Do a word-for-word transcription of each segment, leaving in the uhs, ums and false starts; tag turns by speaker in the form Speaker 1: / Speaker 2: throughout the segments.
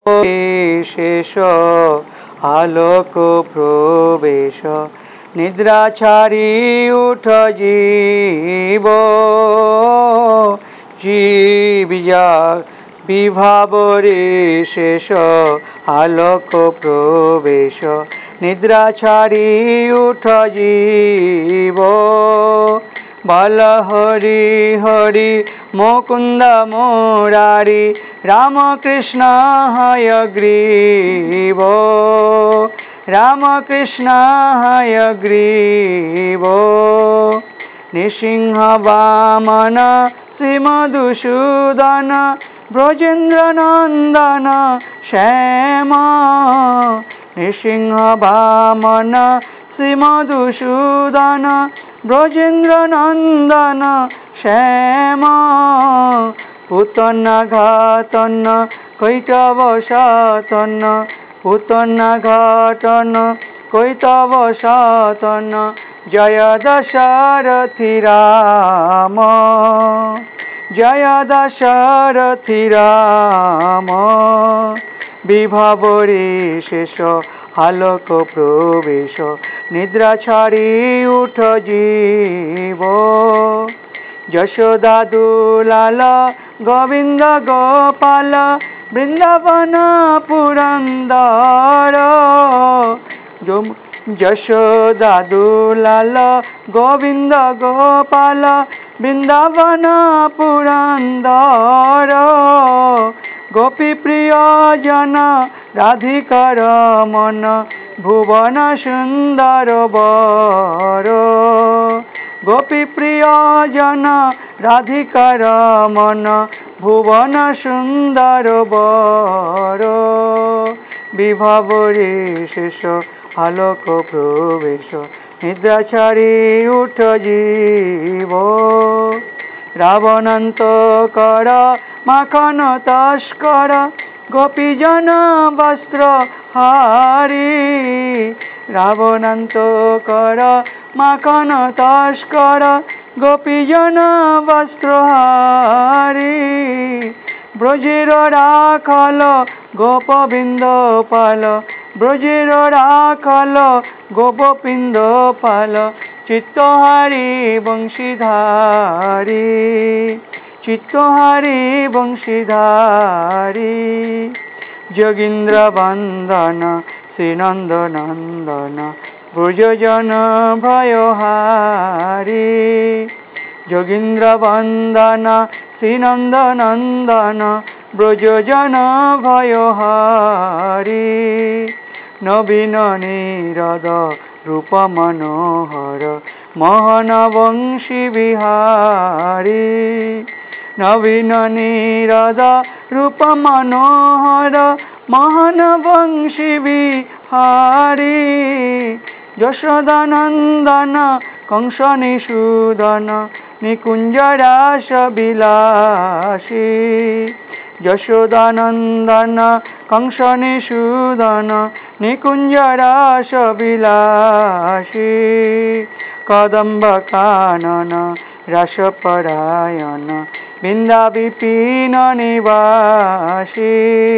Speaker 1: শেষ আলোক প্রবেশ নিদ্রা ছাড়ি উঠ জীব জীবিয়া বিভাবরে শেষ আলোক প্রবেশ নিদ্রা ছাড়ি উঠ জীব বল হরি হরি মুকুন্দ মুরারি রামকৃষ্ণ হয় গ্রীব রামকৃষ্ণ হয় গ্রীব নৃসিংহ বামন শ্রীমধুসূদন ব্রজেন্দ্র নন্দন শ্যাম নৃসিংহ বামন শ্রীমধুসূদন ব্রজেন্দ্র নন্দন শ্যাম পুতনা ঘাতন কৈতব সাতন পুতনা ঘাতন কৈতব সাতন জয় দশরথি রাম জয় দশরথি রাম বিভাবরে শেষ আলোক প্রবেশ নিদ্রা ছাড়ি উঠ জীব যশোদা দুলাল গোবিন্দ গোপাল বৃন্দাবন পুরন্দর যশোদা দুলাল গোবিন্দ গোপাল বৃন্দাবন পুরন্দর গোপী প্রিয় জন রাধিকার মন ভুবন সুন্দর বর গোপী প্রিয় জন রাধিকার মন ভুবন সুন্দর বর বিভাবরে শেষ আলোক প্রবেশ নিদ্রা ছাড়ি উঠ জীব রাবণান্ত কর মাখন তস্কর গোপীজন বস্ত্র হারি রাবণান্ত কর মাখন তস্কর গোপীজন বস্ত্র হারি ব্রজের রাখল গোপবৃন্দ পাল ব্রজের রাখল গোপবৃন্দ পাল চিত্তহারি বংশীধারী চিত্তহারি বংশীধারী যোগীন্দ্র বন্দন শ্রীনন্দ নন্দন ব্রজজন ভয়হারি যোগীন্দ্র বন্দন শ্রীনন্দ নন্দন ব্রজজন ভয়হারি নবীন নীরদ রূপ মনোহর মোহন বংশী বিহারী নবীন নীরদ রূপ মনোহর মোহন বংশী বিহারী যশোদানন্দন কংস নিষূদন নিকুঞ্জ রাস বিলাসী যশোদানন্দন কংস নিষূদন নিকুঞ্জ রাস বিলাসী কদম্ব কানন রসপরায়ণ বৃন্দা বিপিন নিবাসী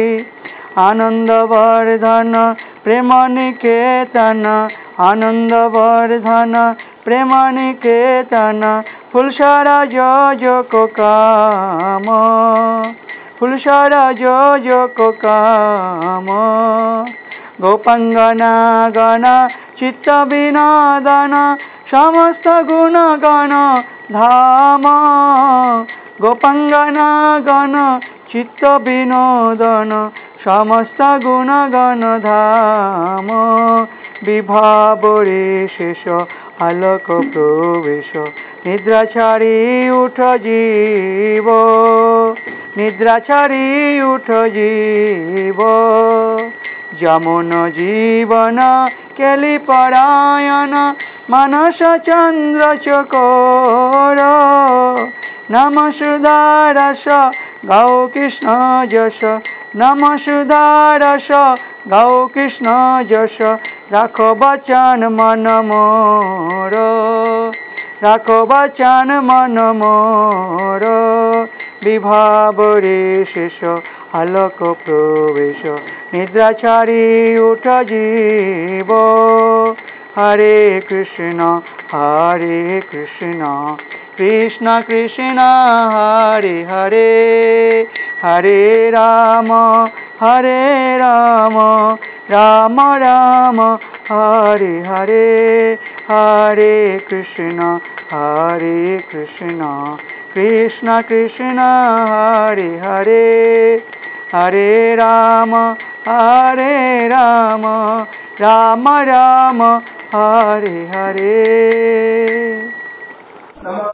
Speaker 1: আনন্দবর্ধন প্রেম নিকেতন আনন্দবর্ধন প্রেম নিকেতন ফুলসারা যোজক কাম ফুলসারা যোজক কাম গোপাঙ্গনা গণ চিত্ত বিনোদন সমস্ত গুণ গণ ধাম গোপাঙ্গনা গণ চিত্ত বিনোদন সমস্ত গুণ গণ ধাম বিভাবরে শেষ আলোক প্রবেশ নিদ্রা ছাড়ি উঠ জীব নিদ্রা ছাড়ি উঠ জীব যমন জীবন কেলি পরায়ণ মানস চন্দ্র চকোর নম সুধারস গৌ কৃষ্ণ যশ নম সুধারস গৌ কৃষ্ণ যশ রাখো বচন মন মোর রাখো বচন মন মোর বিভাবরে শেষ আলোক প্রবেশ নিদ্রাছাড়ি উঠ জীব হরে কৃষ্ণ হরে কৃষ্ণ কৃষ্ণ কৃষ্ণ হরে হরে হরে রাম হরে রাম রাম রাম হরে হরে হরে কৃষ্ণ হরে কৃষ্ণ কৃষ্ণ কৃষ্ণ হরে হরে হরে রাম হরে রাম রাম রাম হরে হরে।